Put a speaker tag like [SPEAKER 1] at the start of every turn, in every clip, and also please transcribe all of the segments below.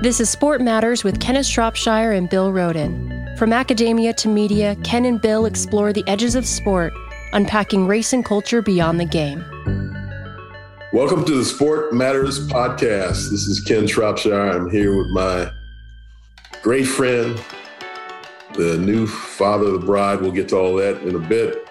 [SPEAKER 1] This is Sport Matters with Kenneth Shropshire and Bill Rhoden. From academia to media, Ken and Bill explore the edges of sport, unpacking race and culture beyond the game.
[SPEAKER 2] Welcome to the Sport Matters podcast. This is Ken Shropshire. I'm here with my great friend, the new father of the bride. We'll get to all that in a bit.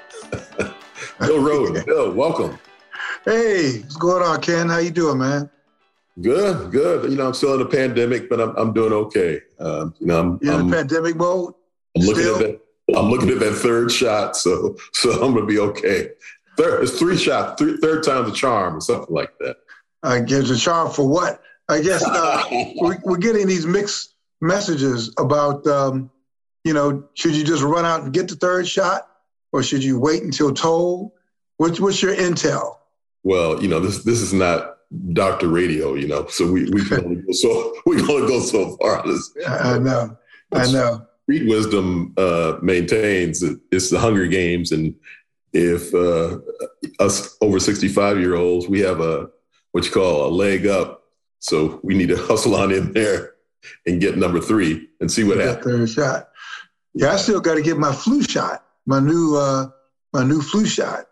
[SPEAKER 2] Bill Rhoden. Bill, welcome.
[SPEAKER 3] Hey, what's going on, Ken? How you doing, man?
[SPEAKER 2] Good. You know, I'm still in the pandemic, but I'm doing okay.
[SPEAKER 3] You're in pandemic mode?
[SPEAKER 2] I'm looking at that third shot, so I'm gonna be okay. It's third time's a charm or something like that.
[SPEAKER 3] I guess a charm for what? I guess we're getting these mixed messages about, should you just run out and get the third shot, or should you wait until told? What's your intel?
[SPEAKER 2] Well, this is not Dr. Radio, so we can only go so far on this.
[SPEAKER 3] I know.
[SPEAKER 2] Street wisdom maintains that it's the Hunger Games, and if us over 65-year-olds, we have what you call a leg up, so we need to hustle on in there and get number 3 and see what happens.
[SPEAKER 3] Third shot. Yeah, I still got to get my flu shot, my new flu shot.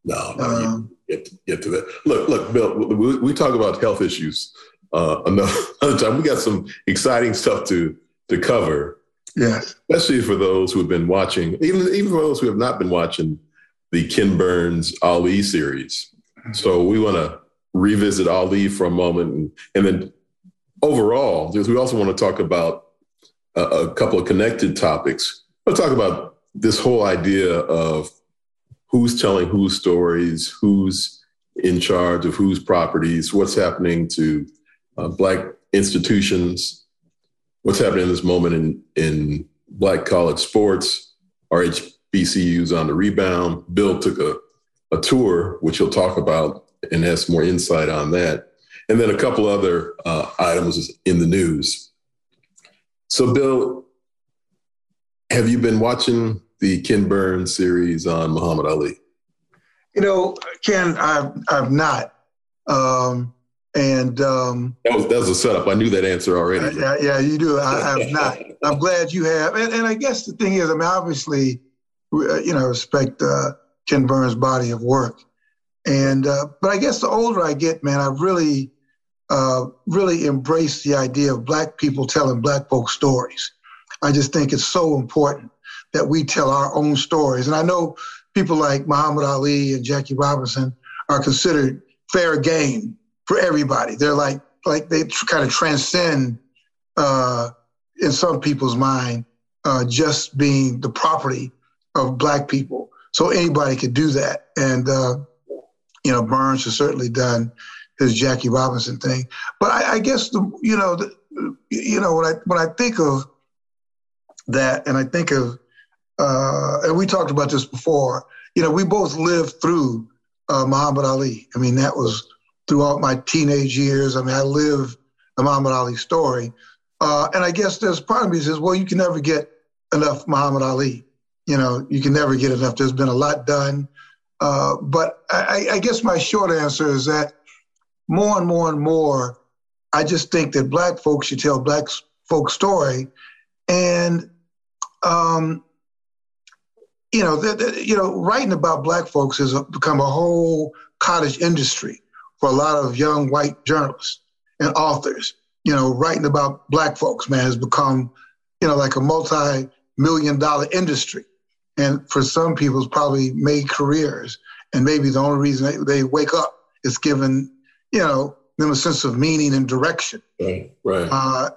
[SPEAKER 2] No, get to that. Look, Bill, we talk about health issues another time. We got some exciting stuff to cover.
[SPEAKER 3] Yes.
[SPEAKER 2] Especially for those who have been watching, even for those who have not been watching the Ken Burns Ali series. So we want to revisit Ali for a moment. And then overall, because we also want to talk about a couple of connected topics. We'll talk about this whole idea of who's telling whose stories, who's in charge of whose properties, what's happening to Black institutions, what's happening in this moment in Black college sports, our HBCUs on the rebound. Bill took a tour, which he'll talk about and has more insight on that. And then a couple other items in the news. So, Bill, have you been watching the Ken Burns series on Muhammad Ali?
[SPEAKER 3] Ken, I've not.
[SPEAKER 2] That was a setup. I knew that answer already.
[SPEAKER 3] Yeah, you do. I have not. I'm glad you have. And I guess the thing is, obviously, respect Ken Burns' body of work. But I guess the older I get, man, I've really embraced the idea of Black people telling Black folk stories. I just think it's so important that we tell our own stories. And I know people like Muhammad Ali and Jackie Robinson are considered fair game for everybody. They're like they kind of transcend, in some people's mind, just being the property of Black people. So anybody could do that. And, Burns has certainly done his Jackie Robinson thing. But I guess, when I think of that, and I think of, and we talked about this before, we both lived through Muhammad Ali. That was throughout my teenage years. I lived the Muhammad Ali story. And I guess there's part of me that says, well, you can never get enough Muhammad Ali. You can never get enough. There's been a lot done. But I guess my short answer is that more and more, I just think that Black folks should tell Black folks' story. And, writing about Black folks has become a whole cottage industry for a lot of young white journalists and authors. Writing about Black folks, man, has become, like a multi-million-dollar industry. And for some people, it's probably made careers. And maybe the only reason they wake up is giving, them a sense of meaning and direction.
[SPEAKER 2] Right.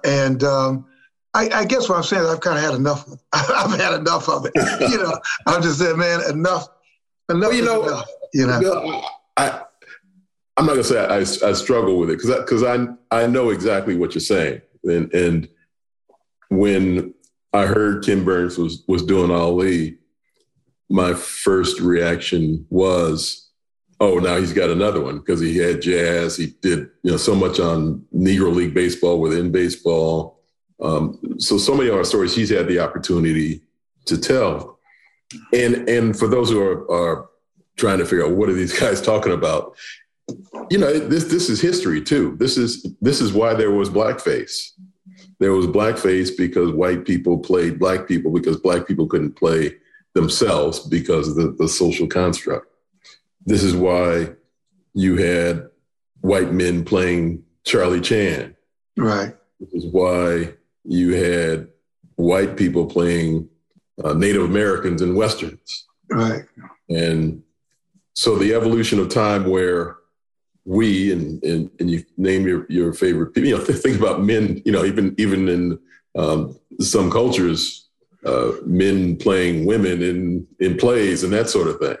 [SPEAKER 3] I guess what I'm saying is I've kind of had enough of it. I've had enough of it. I'm just saying, man, enough.
[SPEAKER 2] Well, Bill, I'm not gonna say I struggle with it because I know exactly what you're saying. And when I heard Ken Burns was doing Ali, my first reaction was, oh, now he's got another one, because he had jazz. He did so much on Negro League baseball within baseball. So many of our stories he's had the opportunity to tell. And for those who are trying to figure out what are these guys talking about, this is history too. This is why there was blackface. There was blackface because white people played black people because black people couldn't play themselves because of the social construct. This is why you had white men playing Charlie Chan.
[SPEAKER 3] Right.
[SPEAKER 2] This is why you had white people playing Native Americans in Westerns.
[SPEAKER 3] Right.
[SPEAKER 2] And so the evolution of time where we, and you name your favorite people, think about men, even in some cultures, men playing women in plays and that sort of thing.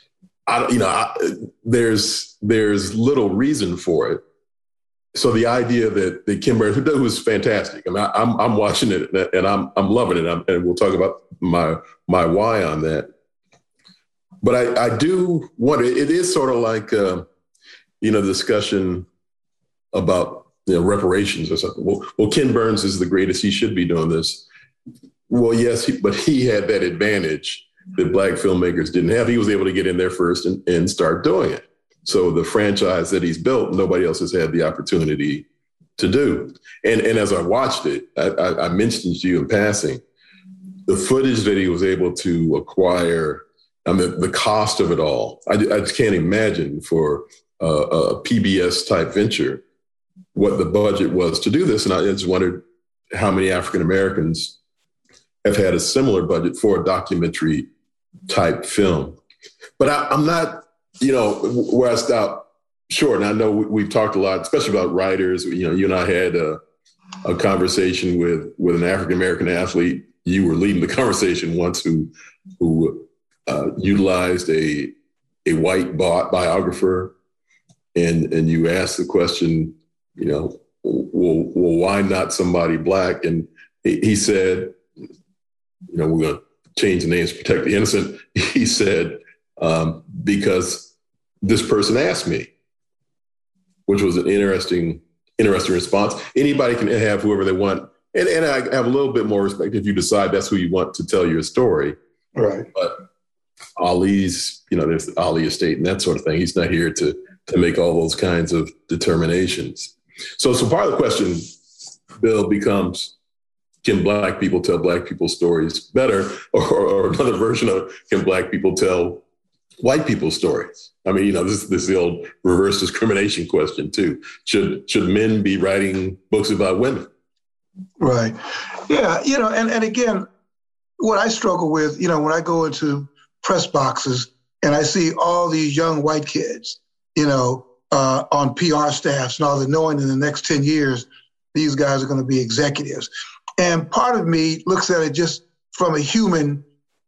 [SPEAKER 2] There's little reason for it. So the idea that Ken Burns, who was fantastic, I mean, I'm watching it and I'm loving it, and we'll talk about my why on that. But I do wonder. It is sort of like discussion about reparations or something. Well, Ken Burns is the greatest. He should be doing this. Well, yes, but he had that advantage that black filmmakers didn't have. He was able to get in there first and start doing it. So the franchise that he's built, nobody else has had the opportunity to do. And as I watched it, I mentioned to you in passing, the footage that he was able to acquire, the cost of it all, I just can't imagine for a PBS type venture what the budget was to do this. And I just wondered how many African Americans have had a similar budget for a documentary type film. But I'm not, where I stop short. And I know we've talked a lot, especially about writers. You and I had a conversation with an African American athlete. You were leading the conversation once who utilized a white biographer, and you asked the question, well, why not somebody black? And he said, we're going to change the names to protect the innocent. He said, because this person asked me, which was an interesting response. Anybody can have whoever they want. And I have a little bit more respect if you decide that's who you want to tell your story.
[SPEAKER 3] Right.
[SPEAKER 2] But Ali's, there's the Ali estate and that sort of thing. He's not here to make all those kinds of determinations. So part of the question, Bill, becomes, can black people tell black people's stories better? Or another version of, can black people tell white people's stories? I mean, this is the old reverse discrimination question too. Should men be writing books about women?
[SPEAKER 3] Right. Yeah. And again, what I struggle with, when I go into press boxes and I see all these young white kids, on PR staffs and all that, knowing in the next 10 years, these guys are going to be executives. And part of me looks at it just from a human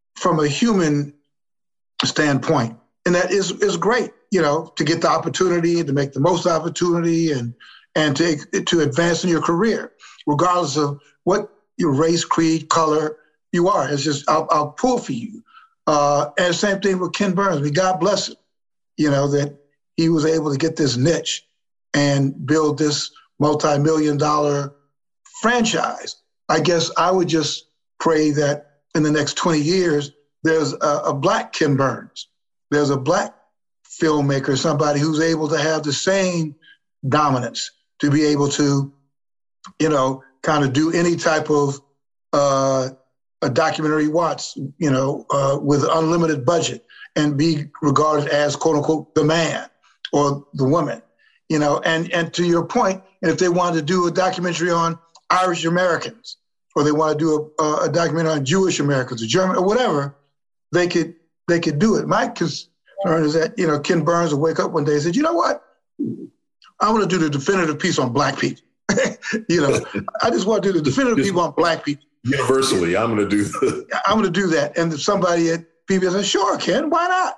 [SPEAKER 3] standpoint. And that is great, to get the opportunity, to make the most opportunity and to advance in your career, regardless of what your race, creed, color you are. It's just, I'll pull for you. And the same thing with Ken Burns. I mean, God bless him, that he was able to get this niche and build this multi-million-dollar franchise. I guess I would just pray that in the next 20 years, there's a black Ken Burns. There's a black filmmaker, somebody who's able to have the same dominance to be able to, kind of do any type of a documentary watch, with unlimited budget and be regarded as, quote unquote, the man or the woman, and to your point, and if they wanted to do a documentary on Irish Americans, or they want to do a documentary on Jewish Americans or German or whatever, they could do it. My concern is that, Ken Burns will wake up one day and say, you know what? I want to do the definitive piece on black people. I just want to do the definitive piece on black people.
[SPEAKER 2] Universally, I'm going to do that. I'm
[SPEAKER 3] going to do that. And if somebody at PBS says, sure, Ken, why not?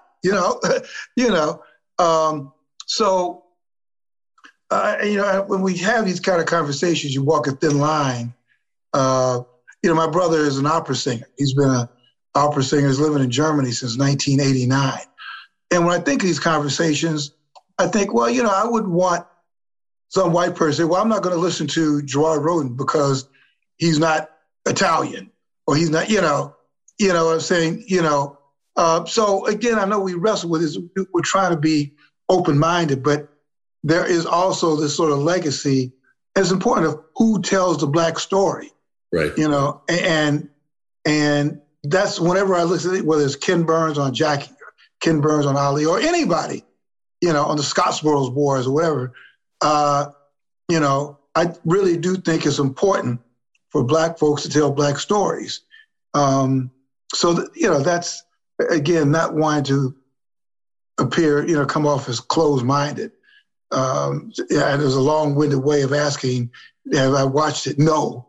[SPEAKER 3] When we have these kind of conversations, you walk a thin line. My brother is an opera singer. He's been an opera singer. He's living in Germany since 1989. And when I think of these conversations, I think, well, I wouldn't want some white person to say, well, I'm not going to listen to Gerard Roden because he's not Italian or he's not, what I'm saying, So again, I know we wrestle with this. We're trying to be open-minded, but there is also this sort of legacy it's important of who tells the Black story.
[SPEAKER 2] Right.
[SPEAKER 3] You know, and that's whenever I listen to it, whether it's Ken Burns on Jackie, or Ken Burns on Ali, or anybody, you know, on the Scottsboro Boys or whatever, you know, I really do think it's important for Black folks to tell Black stories. You know, that's, again, not wanting to appear, you know, come off as closed-minded. Yeah, there's a long-winded way of asking, have I watched it? No.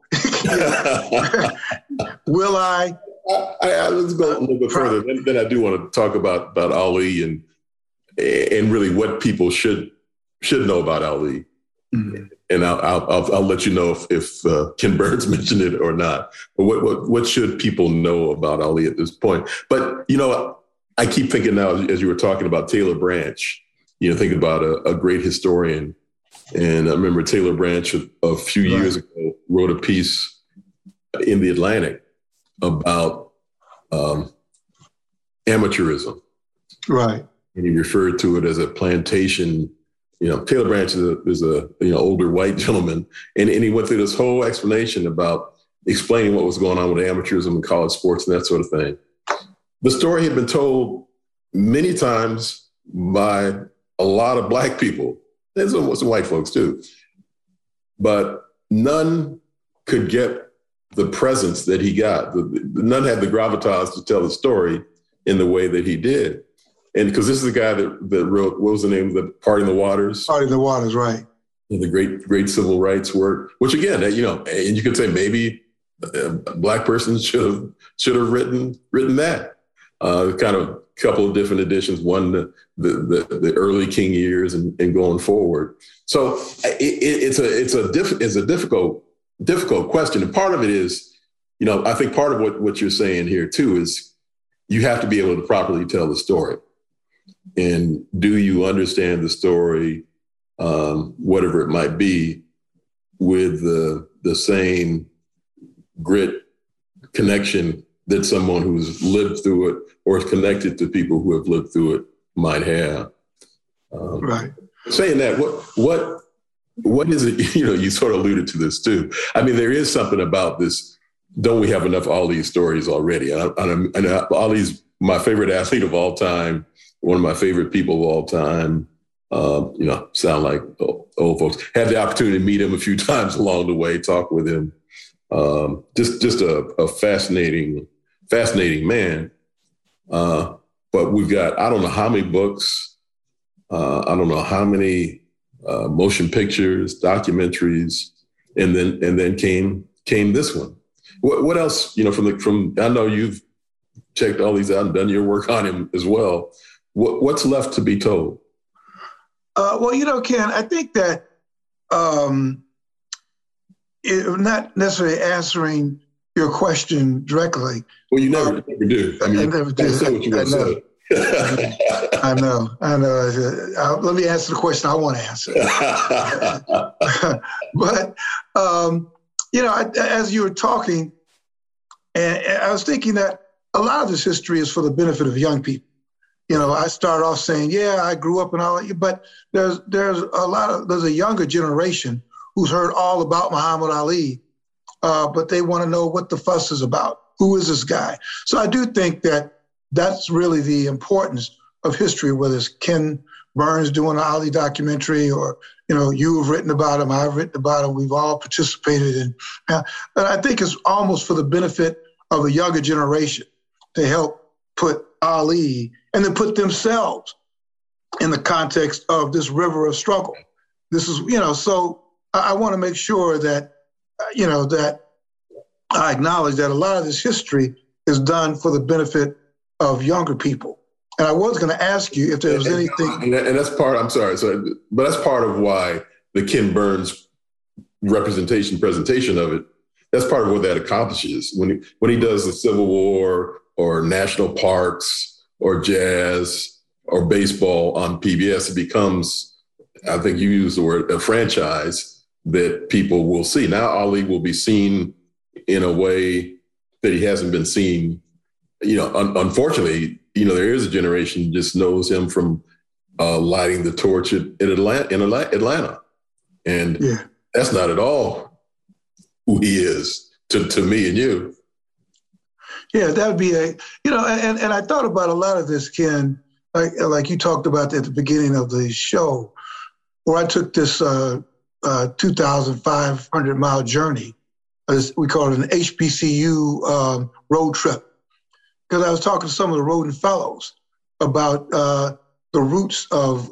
[SPEAKER 3] Will I?
[SPEAKER 2] Let's go a little bit further. Then I do want to talk about Ali and really what people should know about Ali. Mm-hmm. And I'll let you know if Ken Burns mentioned it or not. But what should people know about Ali at this point? But you know, I keep thinking now, as you were talking about Taylor Branch, you know, thinking about a great historian. And I remember Taylor Branch a few years ago wrote a piece in the Atlantic about amateurism.
[SPEAKER 3] Right.
[SPEAKER 2] And he referred to it as a plantation. You know, Taylor Branch is a older white gentleman. And he went through this whole explanation about explaining what was going on with amateurism in college sports and that sort of thing. The story had been told many times by a lot of Black people, and some white folks too, but none could get the presence that he got. None had the gravitas to tell the story in the way that he did. And because this is the guy that wrote, what was the name of the Party in the Waters?
[SPEAKER 3] Party in the Waters, right.
[SPEAKER 2] And the great civil rights work, which again, you know, and you could say maybe a Black person should have written that. Kind of couple of different editions, one the early King years and going forward. So it's a difficult question. And part of it is, you know, I think part of what you're saying here too is you have to be able to properly tell the story. And do you understand the story, whatever it might be, with the same grit, connection that someone who's lived through it or is connected to people who have lived through it might have.
[SPEAKER 3] Right.
[SPEAKER 2] Saying that, what is it? You know, you sort of alluded to this too. I mean, there is something about this. Don't we have enough Ali stories already? And Ali's my favorite athlete of all time, one of my favorite people of all time. You know, sound like old folks. Had the opportunity to meet him a few times along the way, talk with him. Just a fascinating man. But we've got, I don't know how many books, I don't know how many motion pictures, documentaries, and then came this one. What else, you know, from I know you've checked all these out and done your work on him as well. What's left to be told?
[SPEAKER 3] Well, you know, Ken, I think that not necessarily answering your question directly.
[SPEAKER 2] Well, you never do. I mean, I never do. Say what you want to say.
[SPEAKER 3] I know. Let me answer the question I want to answer. But, you know, as you were talking, and I was thinking that a lot of this history is for the benefit of young people. You know, I start off saying, yeah, I grew up and all that, but there's a younger generation who's heard all about Muhammad Ali, but they want to know what the fuss is about. Who is this guy? So I do think that that's really the importance of history, whether it's Ken Burns doing an Ali documentary or, you know, you've written about him, I've written about him, we've all participated in. But I think it's almost for the benefit of a younger generation to help put Ali and then put themselves in the context of this river of struggle. This is, you know, so I want to make sure that, you know, that I acknowledge that a lot of this history is done for the benefit of younger people. And I was going to ask you if there was anything.
[SPEAKER 2] And that's part, I'm sorry, but that's part of why the Ken Burns presentation of it, that's part of what that accomplishes. When he does the Civil War or national parks or jazz or baseball on PBS, it becomes, I think you used the word, a franchise that people will see. Now Ali will be seen in a way that he hasn't been seen. You know, unfortunately, you know, there is a generation who just knows him from lighting the torch in Atlanta. And that's not at all who he is to me and you.
[SPEAKER 3] Yeah, that would be and I thought about a lot of this, Ken, like you talked about at the beginning of the show, where I took this 2,500-mile journey. We call it an HBCU road trip, because I was talking to some of the Rhoden Fellows about the roots of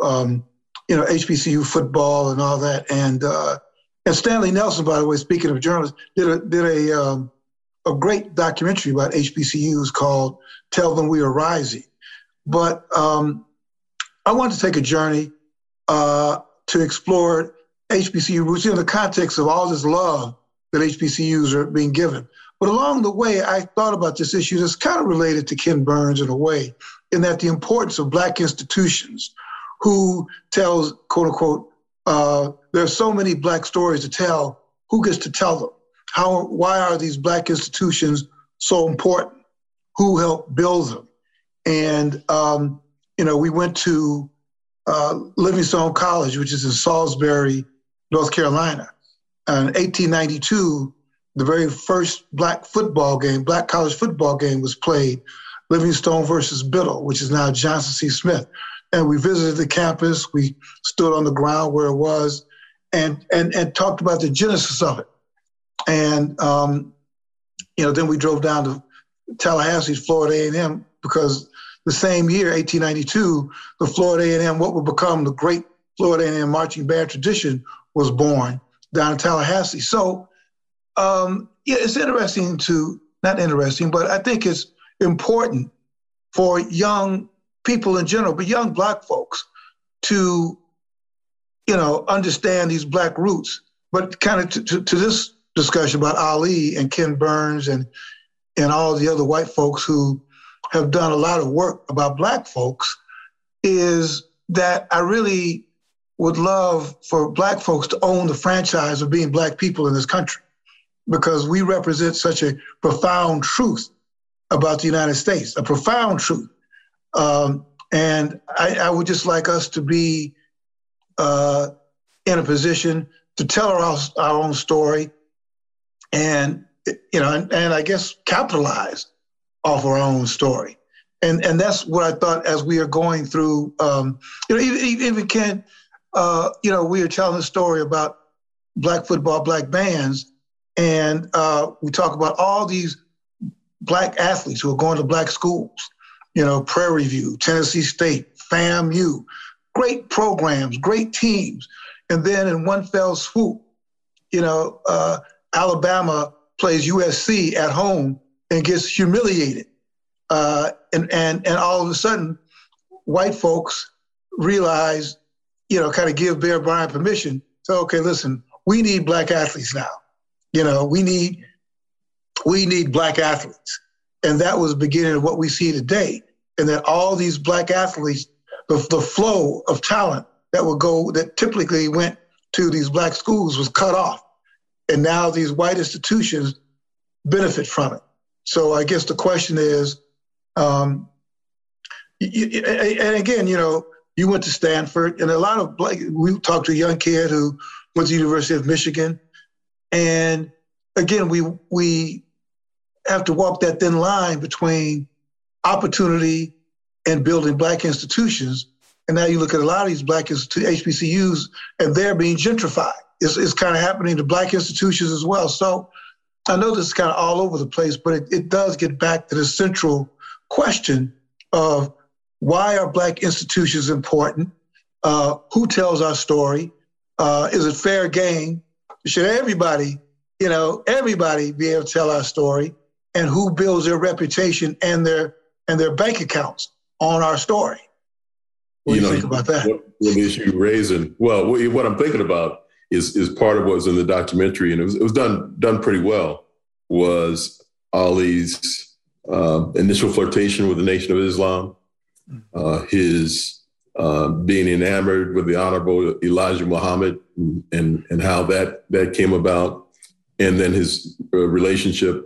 [SPEAKER 3] HBCU football and all that, and Stanley Nelson, by the way, speaking of journalists, did a great documentary about HBCUs called "Tell Them We Are Rising." But I wanted to take a journey to explore HBCU roots in the context of all this love that HBCUs are being given. But along the way, I thought about this issue that's kind of related to Ken Burns in a way, in that the importance of Black institutions, who tells, quote unquote, there are so many Black stories to tell, who gets to tell them? Why are these Black institutions so important? Who helped build them? And, we went to Livingstone College, which is in Salisbury, North Carolina. In 1892, the very first Black college football game was played, Livingstone versus Biddle, which is now Johnson C. Smith. And we visited the campus. We stood on the ground where it was and talked about the genesis of it. And, then we drove down to Tallahassee, Florida A&M, because the same year, 1892, the Florida A&M, what would become the great Florida A&M marching band tradition, was born down in Tallahassee. So, it's not interesting, but I think it's important for young people in general, but young Black folks to, understand these Black roots. But kind of to this discussion about Ali and Ken Burns and all the other white folks who have done a lot of work about Black folks, is that I really would love for Black folks to own the franchise of being Black people in this country, because we represent such a profound truth about the United States, a profound truth. And I would just like us to be in a position to tell our own story, and I guess capitalize off our own story. And that's what I thought as we are going through, even Ken, we are telling a story about Black football, Black bands, and we talk about all these Black athletes who are going to Black schools, Prairie View, Tennessee State, FAMU, great programs, great teams. And then in one fell swoop, Alabama plays USC at home and gets humiliated. And all of a sudden, white folks realize, kind of give Bear Bryant permission. So, okay, listen, we need Black athletes now. We need Black athletes. And that was the beginning of what we see today. And that all these Black athletes, the flow of talent that typically went to these Black schools was cut off. And now these white institutions benefit from it. So I guess the question is, and again, you went to Stanford, and a lot of we talked to a young kid who went to the University of Michigan. And again, we have to walk that thin line between opportunity and building Black institutions. And now you look at a lot of these Black HBCUs, and they're being gentrified. It's kind of happening to Black institutions as well. So I know this is kind of all over the place, but it does get back to the central question of why are Black institutions important? Who tells our story? Is it fair game? Should everybody be able to tell our story? And who builds their reputation and their bank accounts on our story? What do you think about that?
[SPEAKER 2] What issue you're raising? Well, what I'm thinking about is part of what was in the documentary, and it was done pretty well, was Ali's initial flirtation with the Nation of Islam, his being enamored with the Honorable Elijah Muhammad, and how that came about, and then his relationship,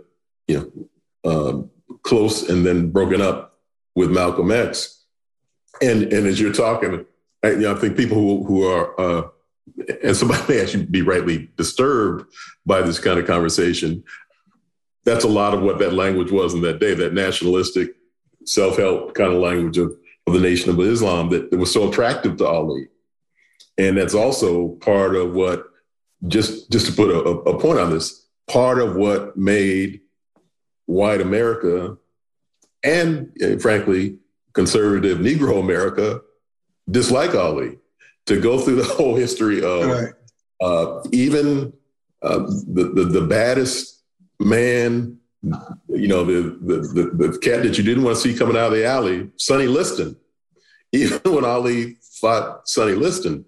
[SPEAKER 2] close and then broken up with Malcolm X. And as you're talking, I think people who are and somebody may actually be rightly disturbed by this kind of conversation, that's a lot of what that language was in that day, that nationalistic, self-help kind of language of the Nation of Islam that was so attractive to Ali. And that's also part of what, just to put a point on this, part of what made white America and, frankly, conservative Negro America dislike Ali. To go through the whole history of even the baddest man, the cat that you didn't want to see coming out of the alley, Sonny Liston. Even when Ali fought Sonny Liston,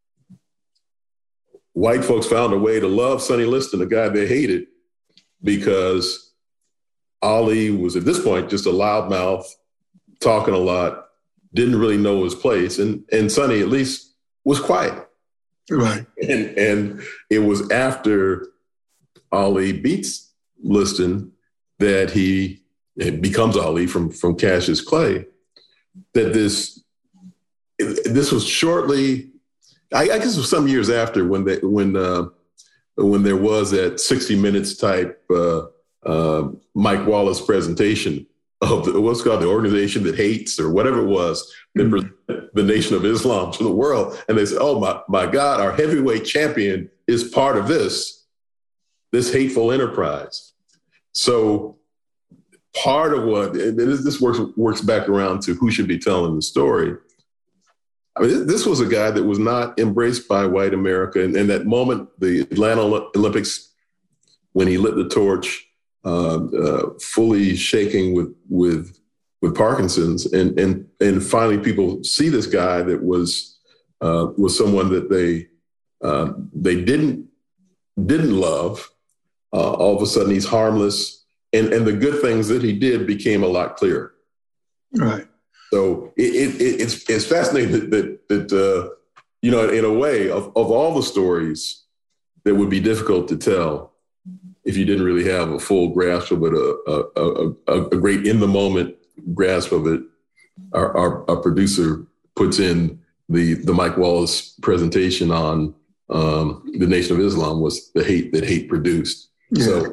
[SPEAKER 2] white folks found a way to love Sonny Liston, a guy they hated, because Ali was at this point just a loudmouth, talking a lot, didn't really know his place, and Sonny at least was quiet.
[SPEAKER 3] Right.
[SPEAKER 2] And it was after Ali beats Liston that he becomes Ali from Cassius Clay, that this was shortly, I guess it was some years after when there was that 60 Minutes type Mike Wallace presentation of what's called the Organization That Hates, or whatever it was, that presented the Nation of Islam to the world. And they said, oh my God, our heavyweight champion is part of this hateful enterprise. So part of what, and this works back around to who should be telling the story. I mean, this was a guy that was not embraced by white America. And in that moment, the Atlanta Olympics, when he lit the torch, fully shaking with Parkinson's, and finally people see this guy that was someone that they didn't love. All of a sudden, he's harmless, and the good things that he did became a lot clearer.
[SPEAKER 3] Right.
[SPEAKER 2] So it's fascinating that in a way, of all the stories that would be difficult to tell if you didn't really have a full grasp of it, a great in the moment grasp of it, our producer puts in the Mike Wallace presentation on the Nation of Islam was the hate that hate produced. Yeah.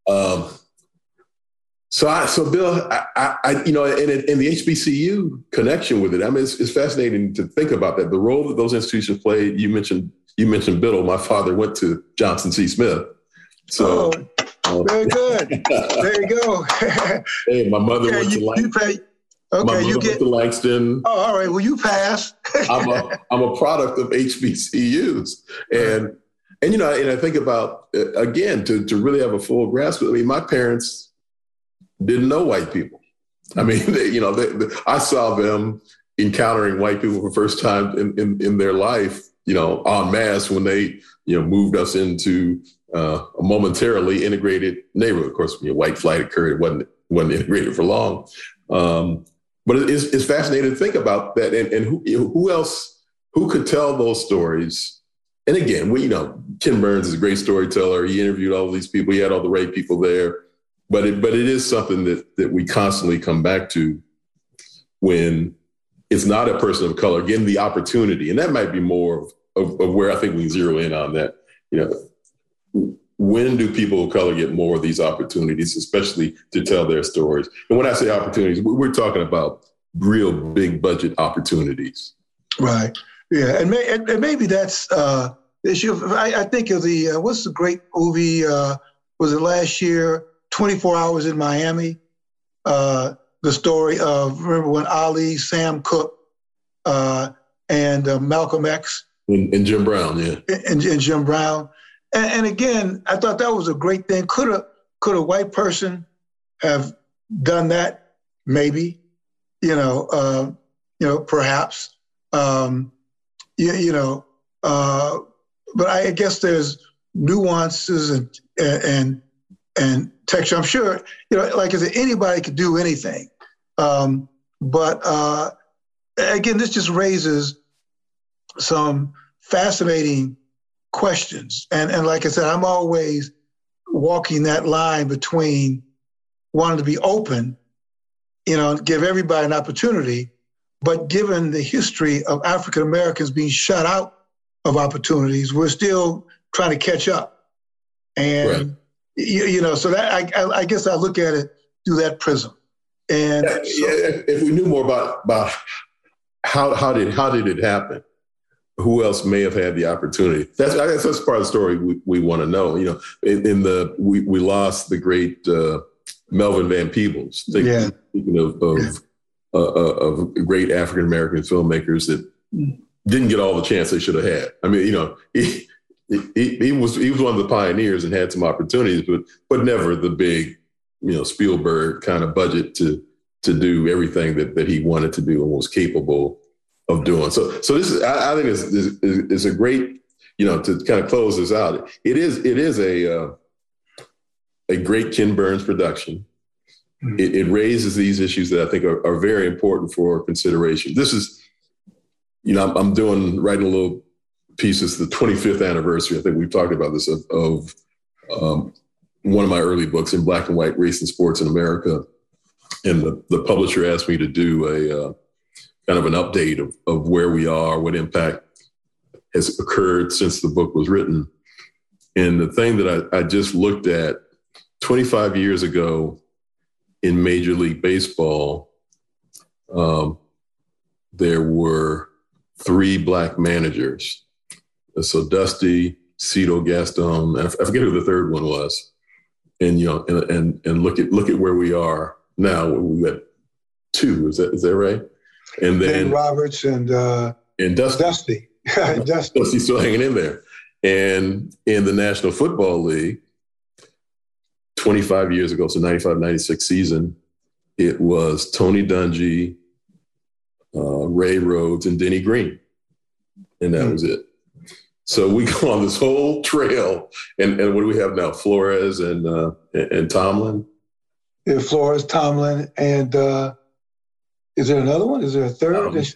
[SPEAKER 2] So Bill, I in the HBCU connection with it, I mean, it's fascinating to think about that. The role that those institutions played. You mentioned Biddle. My father went to Johnson C. Smith. So
[SPEAKER 3] very good. There you go.
[SPEAKER 2] Hey, my mother went to Langston. Went to Langston.
[SPEAKER 3] Oh, all right. Well, you passed.
[SPEAKER 2] I'm a product of HBCUs, and I think about again to really have a full grasp. I mean, my parents didn't know white people. I mean, I saw them encountering white people for the first time in their life, en masse when they, moved us into a momentarily integrated neighborhood. Of course, white flight occurred. It wasn't integrated for long. But it's fascinating to think about that. And who could tell those stories? And again, Ken Burns is a great storyteller. He interviewed all of these people. He had all the right people there. But it is something that we constantly come back to when it's not a person of color getting the opportunity. And that might be more of where I think we zero in on that. When do people of color get more of these opportunities, especially to tell their stories? And when I say opportunities, we're talking about real big budget opportunities.
[SPEAKER 3] Right. Yeah. And maybe that's the issue. I think of what's the great movie, was it last year, 24 Hours in Miami? The story of, remember when Ali, Sam Cooke, and Malcolm X.
[SPEAKER 2] And Jim Brown, yeah.
[SPEAKER 3] And Jim Brown. And again, I thought that was a great thing. Could a white person have done that? Maybe, perhaps, but I guess there's nuances and texture. I'm sure, like I said, anybody could do anything. But again, this just raises some fascinating questions. And like I said, I'm always walking that line between wanting to be open, give everybody an opportunity, but given the history of African Americans being shut out of opportunities. We're still trying to catch up. And, so that I guess I look at it through that prism. And
[SPEAKER 2] if we knew more about how did it happen, who else may have had the opportunity? That's part of the story we want to know. We lost the great Melvin Van Peebles. Speaking of great African American filmmakers that didn't get all the chance they should have had. I mean, he was one of the pioneers and had some opportunities, but never the big, Spielberg kind of budget to do everything that he wanted to do and was capable of doing. So this is, I think is a great, to kind of close this out. It is a great Ken Burns production. It raises these issues that I think are very important for consideration. This is, I'm writing a little piece. It's the 25th anniversary. I think we've talked about this of one of my early books, In Black and White: Race and Sports in America. And the publisher asked me to do a kind of an update of where we are, what impact has occurred since the book was written. And the thing that I just looked at 25 years ago in Major League Baseball, there were 3 Black managers. So Dusty, Cito Gaston, I forget who the third one was. And and look at where we are now. We got 2. Is that right? And then
[SPEAKER 3] Roberts and Dusty.
[SPEAKER 2] Dusty's still hanging in there. And in the National Football League, 25 years ago, so 95-96 season, it was Tony Dungy, Ray Rhodes, and Denny Green. And that was it. So we go on this whole trail, and what do we have now? Flores and Tomlin?
[SPEAKER 3] Yeah, Flores, Tomlin, and is there another one? Is there a third?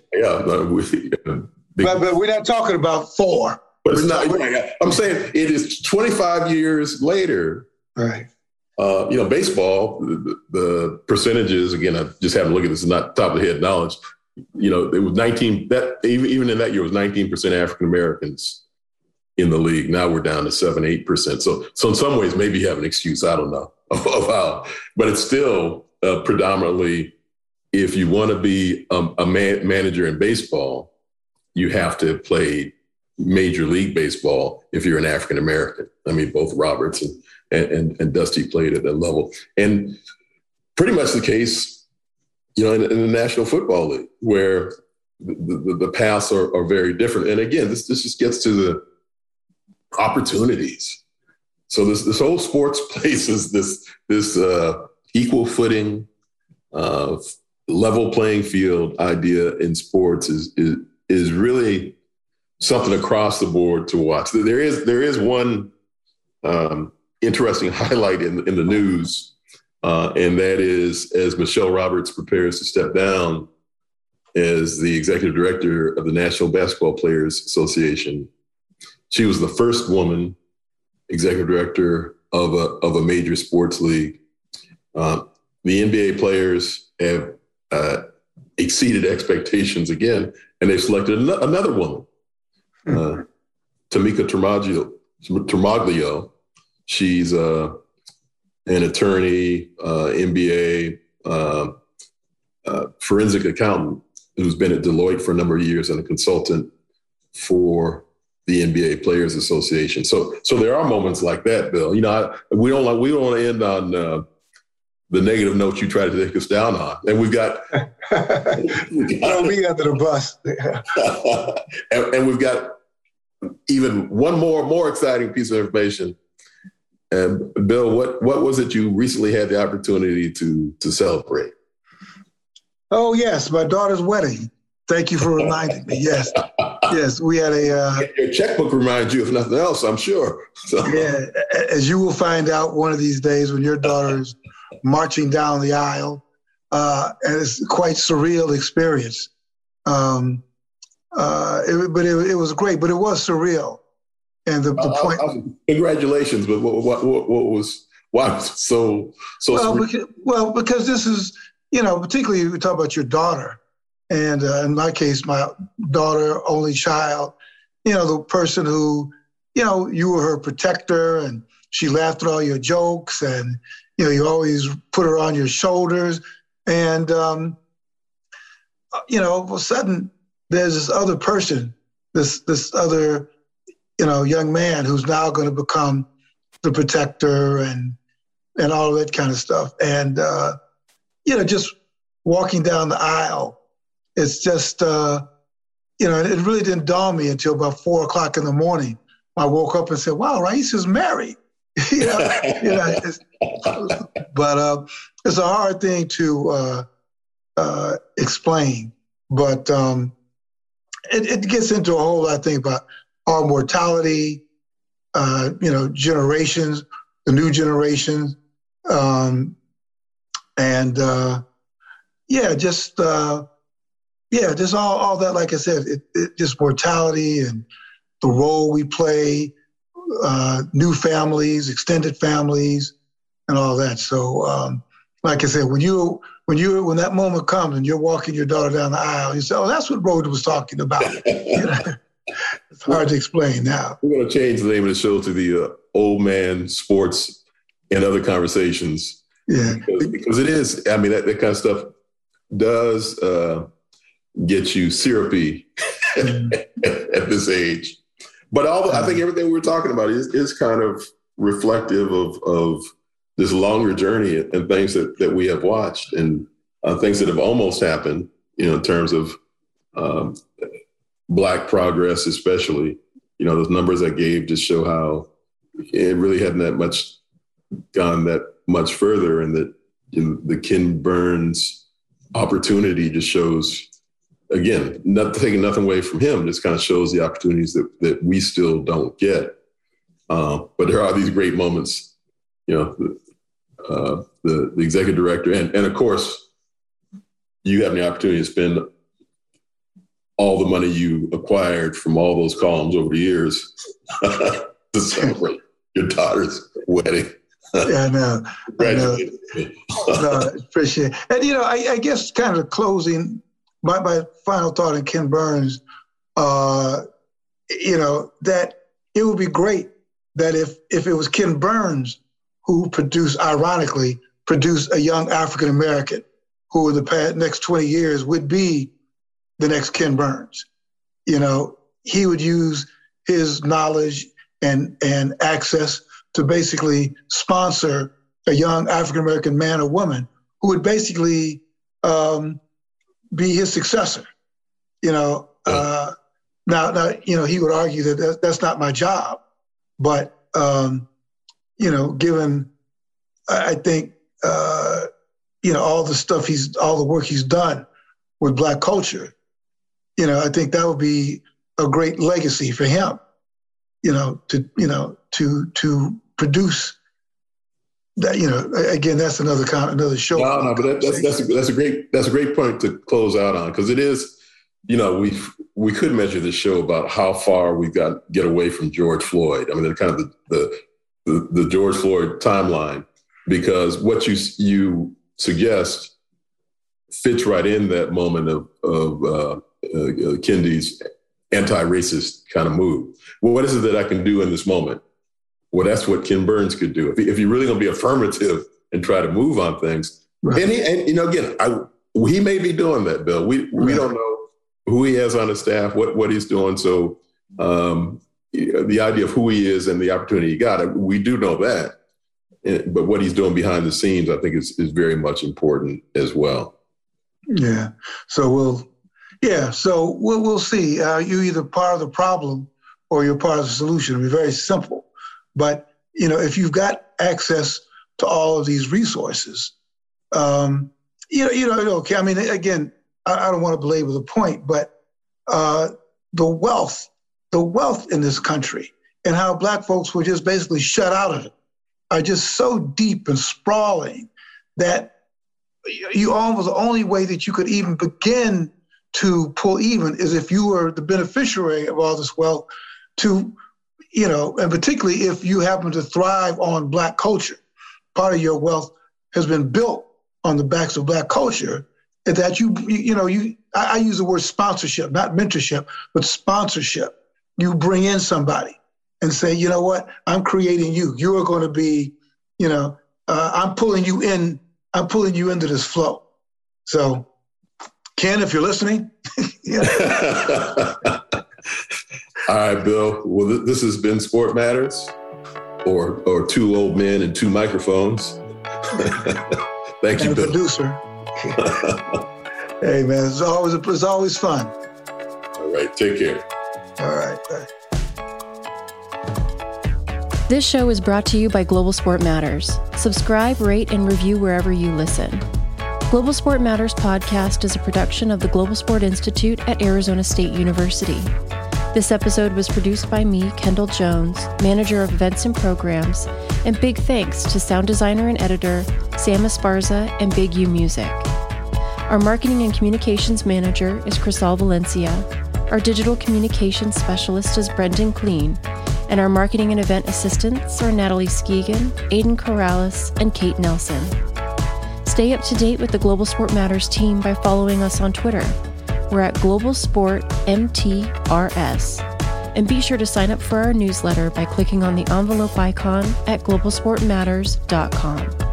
[SPEAKER 3] But we're not talking about 4.
[SPEAKER 2] But it's not. I'm saying it is 25 years later.
[SPEAKER 3] Right.
[SPEAKER 2] Baseball, the percentages, again, I just haven't looked at this, it's not top of the head knowledge. It was 19, even in that year, it was 19% African Americans in the league. Now we're down to 7-8%. So in some ways, maybe you have an excuse, I don't know, of how, but it's still predominantly, if you want to be a manager in baseball, you have to have played Major League Baseball if you're an African American. I mean, both Roberts and Dusty played at that level. And pretty much the case, in the National Football League, where the paths are very different. And again, this just gets to the opportunities. So this whole sports place is this equal footing, level playing field idea in sports is really something across the board to watch. There is one interesting highlight in the news, and that is as Michelle Roberts prepares to step down as the executive director of the National Basketball Players Association. She was the first woman executive director of a major sports league. The NBA players have exceeded expectations again, and they selected another woman, Tamika Tremaglio. She's an attorney, MBA, forensic accountant who's been at Deloitte for a number of years and a consultant for the NBA Players Association. So there are moments like that, Bill. We don't want to end on the negative note you try to take us down on, and we've got
[SPEAKER 3] me under the bus,
[SPEAKER 2] and we've got even one more exciting piece of information. And Bill, what was it you recently had the opportunity to celebrate?
[SPEAKER 3] Oh yes, my daughter's wedding. Thank you for reminding me. Yes, we had
[SPEAKER 2] your checkbook reminds you, if nothing else, I'm sure. So.
[SPEAKER 3] Yeah, as you will find out one of these days when your daughter is marching down the aisle, and it's quite surreal experience. But it was great, but it was surreal. And the point.
[SPEAKER 2] Congratulations, but why was it so surreal?
[SPEAKER 3] Because this is, particularly we talk about your daughter. And in my case, my daughter, only child, the person who, you were her protector and she laughed at all your jokes and, you always put her on your shoulders. And, all of a sudden there's this other person, this other, young man who's now going to become the protector and all of that kind of stuff. And, just walking down the aisle, it's just, it really didn't dawn me until about 4:00 in the morning. I woke up and said, wow, Rais is married. But it's a hard thing to explain. But it gets into a whole lot of things about our mortality, generations, the new generations, just all that. Like I said, it just mortality and the role we play, new families, extended families, and all that. So, like I said, when that moment comes and you're walking your daughter down the aisle, you say, "Oh, that's what Rhoda was talking about." It's hard to explain now.
[SPEAKER 2] We're going to change the name of the show to the Old Man Sports and Other Conversations.
[SPEAKER 3] Yeah,
[SPEAKER 2] because it is. I mean, that kind of stuff does get you syrupy at this age. But I think everything we're talking about is kind of reflective of this longer journey and things that we have watched and things that have almost happened, in terms of Black progress, especially. Those numbers I gave just show how it really hadn't gone that much further, and that the Ken Burns opportunity just shows, again, not taking nothing away from him, just kind of shows the opportunities that we still don't get. But there are these great moments, the executive director, and of course, you have the opportunity to spend all the money you acquired from all those columns over the years to celebrate your daughter's wedding.
[SPEAKER 3] Yeah, I know.
[SPEAKER 2] Congratulations.
[SPEAKER 3] No, appreciate it. And, I guess kind of closing, my final thought on Ken Burns, that it would be great that if it was Ken Burns who ironically produced a young African-American who in the next 20 years would be the next Ken Burns. He would use his knowledge and access to basically sponsor a young African-American man or woman who would basically be his successor. Now, he would argue that that's not my job, but, given, I think, all the work he's done with Black culture, I think that would be a great legacy for him, to produce that. Again, that's another show.
[SPEAKER 2] No, but that's a great point to close out on, because it is, we could measure this show about how far we get away from George Floyd. I mean, kind of the George Floyd timeline, because what you suggest fits right in that moment of Kendi's anti-racist kind of move. Well, what is it that I can do in this moment? Well, that's what Ken Burns could do. If you're really going to be affirmative and try to move on things. Right. And he may be doing that, Bill. We don't know who he has on his staff, what he's doing. So the idea of who he is and the opportunity he got, we do know that. But what he's doing behind the scenes, I think, is very much important as well.
[SPEAKER 3] Yeah. So we'll see. You're either part of the problem or you're part of the solution. It'll be very simple. But, if you've got access to all of these resources, okay. I mean, again, I don't want to belabor the point, but the wealth in this country and how Black folks were just basically shut out of it are just so deep and sprawling that the only way that you could even begin to pull even is if you were the beneficiary of all this wealth and particularly if you happen to thrive on Black culture. Part of your wealth has been built on the backs of Black culture, that I use the word sponsorship, not mentorship, but sponsorship. you bring in somebody and say, you know what, I'm creating you. You are going to be, I'm pulling you in. I'm pulling you into this flow. So, Ken, if you're listening.
[SPEAKER 2] All right, Bill. Well, this has been Sport Matters, or two old men and two microphones. Thank you, Bill.
[SPEAKER 3] Producer. Hey, man, it's always fun.
[SPEAKER 2] All right, take care.
[SPEAKER 3] All right. Bye.
[SPEAKER 1] This show is brought to you by Global Sport Matters. Subscribe, rate, and review wherever you listen. Global Sport Matters podcast is a production of the Global Sport Institute at Arizona State University. This episode was produced by me, Kendall Jones, manager of events and programs, and big thanks to sound designer and editor Sam Esparza and Big U Music. Our marketing and communications manager is Crisal Valencia. Our digital communications specialist is Brendan Clean, and our marketing and event assistants are Natalie Skegan, Aiden Corrales, and Kate Nelson. Stay up to date with the Global Sport Matters team by following us on Twitter. We're at Global Sport MTRS. And be sure to sign up for our newsletter by clicking on the envelope icon at globalsportmatters.com.